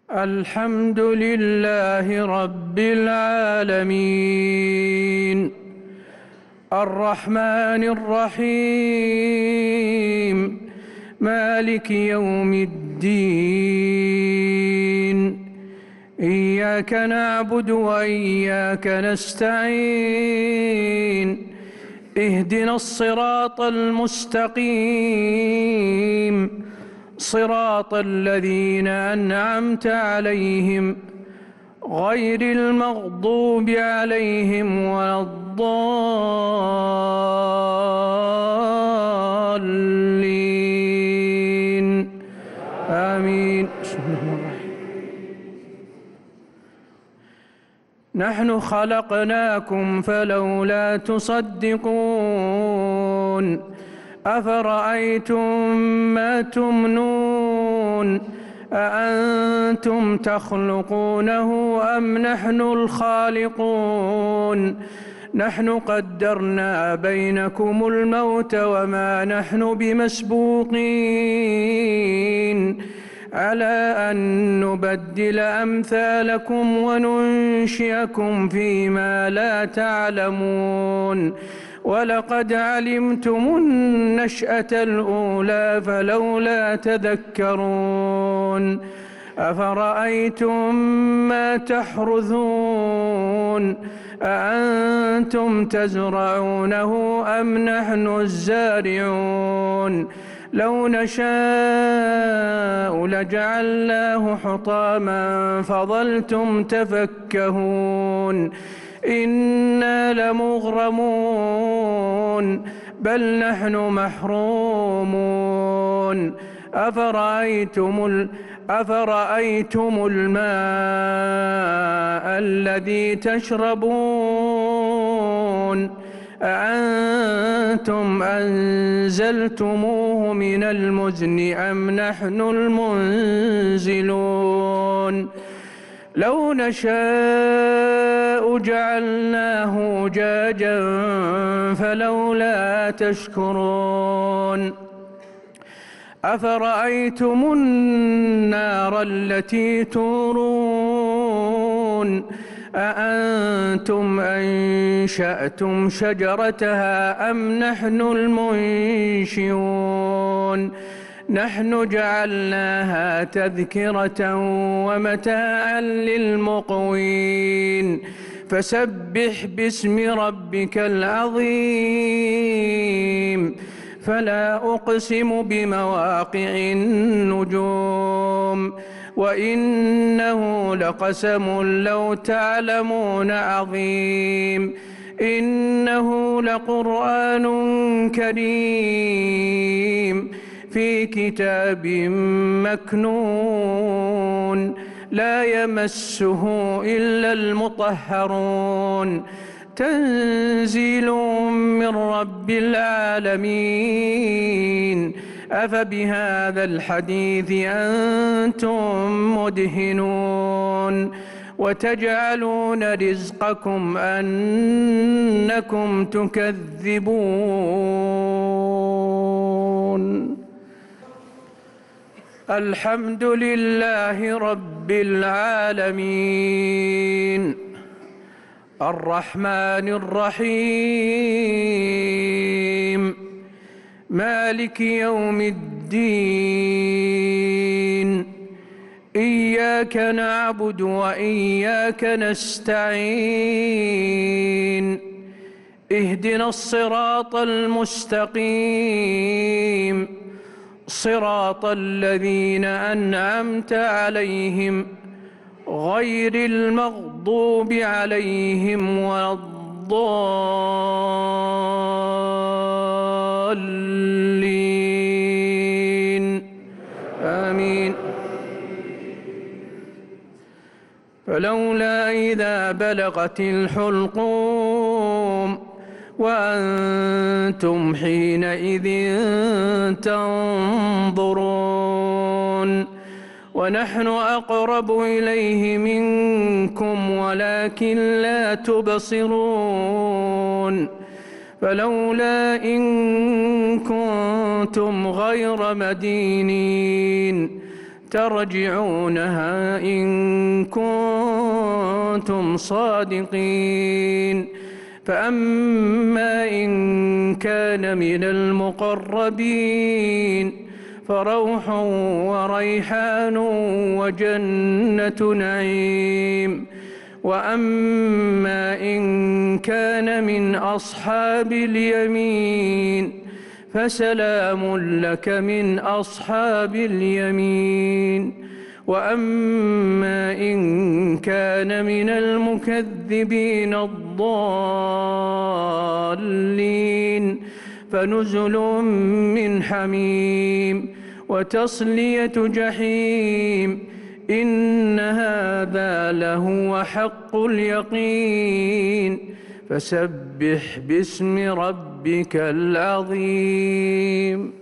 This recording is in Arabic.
الحمد لله رب العالمين الرحمن الرحيم مالك يوم الدين إياك نعبد وإياك نستعين اهدنا الصراط المستقيم صراط الذين أنعمت عليهم غير المغضوب عليهم ولا الضالين آمين. نحن خلقناكم فلولا تصدقون أفرأيتم ما تمنون أأنتم تخلقونه أم نحن الخالقون نحن قدرنا بينكم الموت وما نحن بمسبوقين على أن نبدل أمثالكم وننشئكم فيما لا تعلمون ولقد علمتم النشأة الأولى فلولا تذكرون أفرأيتم ما تحرثون أأنتم تزرعونه أم نحن الزارعون لو نشاء لجعلناه حطاما فظلتم تفكهون إنا لمغرمون بل نحن محرومون أفرأيتم الماء الذي تشربون أأنتم أنزلتموه من المزن أم نحن المنزلون لو نشاء جعلناه أجاجا فلولا تشكرون أفرأيتم النار التي تورون أأنتم أنشأتم شجرتها أم نحن المنشئون نحن جعلناها تذكرة ومتاعا للمقوين فسبح باسم ربك العظيم فلا أقسم بمواقع النجوم وإنه لقسم لو تعلمون عظيم إنه لقرآن كريم في كتاب مكنون لا يمسه إلا المطهرون تنزيل من رب العالمين أفبهذا الحديث أنتم مدهنون وتجعلون رزقكم أنكم تكذبون الحمد لله رب العالمين الرحمن الرحيم مالك يوم الدين إياك نعبد وإياك نستعين اهدنا الصراط المستقيم صراط الذين أنعمت عليهم غير المغضوب عليهم ولا الضالين آمين. فلولا إذا بلغت الحلقوم وأنتم حينئذ تنظرون ونحن أقرب إليه منكم ولكن لا تبصرون فلولا إن كنتم غير مدينين ترجعونها إن كنتم صادقين. فأما إن كان من المقربين فروح وريحان وجنة نعيم. وأما إن كان من أصحاب اليمين فسلام لك من أصحاب اليمين. وأما إن كان من المكذبين الضالين فنزل من حميم وتصلية جحيم. إن هذا لهو حق اليقين. فسبح باسم ربك العظيم.